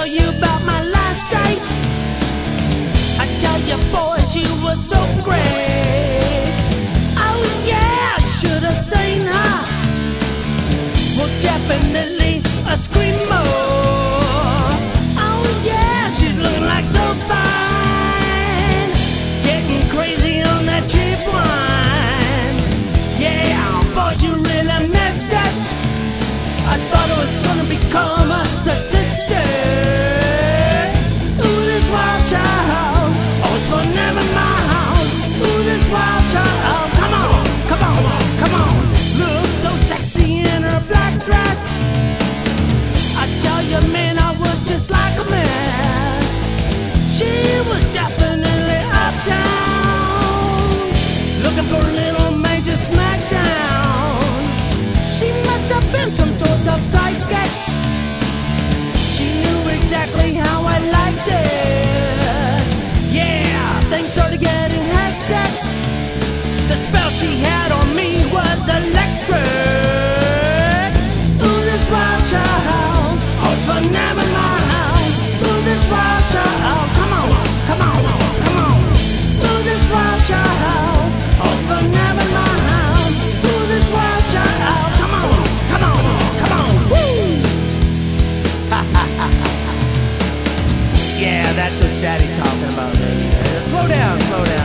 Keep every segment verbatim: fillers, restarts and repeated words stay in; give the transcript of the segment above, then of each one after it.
tell you about my last date. I tell you, boys, you were so great. Oh yeah, you should have seen her. Well, definitely a screamo. Oh yeah, she's looking like so fine, getting crazy on that cheap wine. Yeah, boys, you really messed up. I thought it was gonna become a statistic. Ooh, this wild child, always for never mind. Ooh, this wild child, come on, come on, come on. Look so sexy in her black dress. I tell you, man, I was just like a mess. She was definitely uptown, looking for a little major smackdown. She must have been some sort of psychic. She knew exactly how I liked it. Yeah, things started getting hectic. The spell she had on me was electric. Ooh, this wild child, oh, it's for never mind. Ooh, this wild child, come on, come on, come on. Ooh, this wild child, oh, it's for never mind. Ooh, this wild child, come on, come on, come on. Woo! Yeah, that's what Daddy's talking about, baby. Slow down, slow down.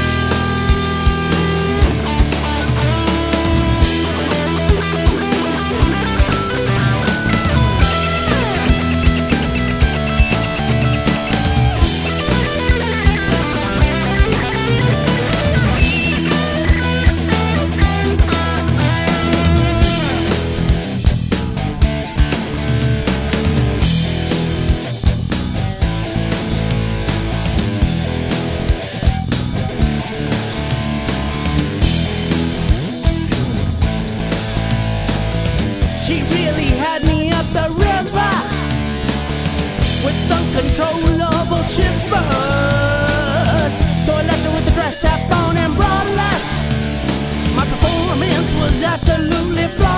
She really had me up the river with uncontrollable shivers. So I left her with the dress half on and bra less. My performance was absolutely flawless.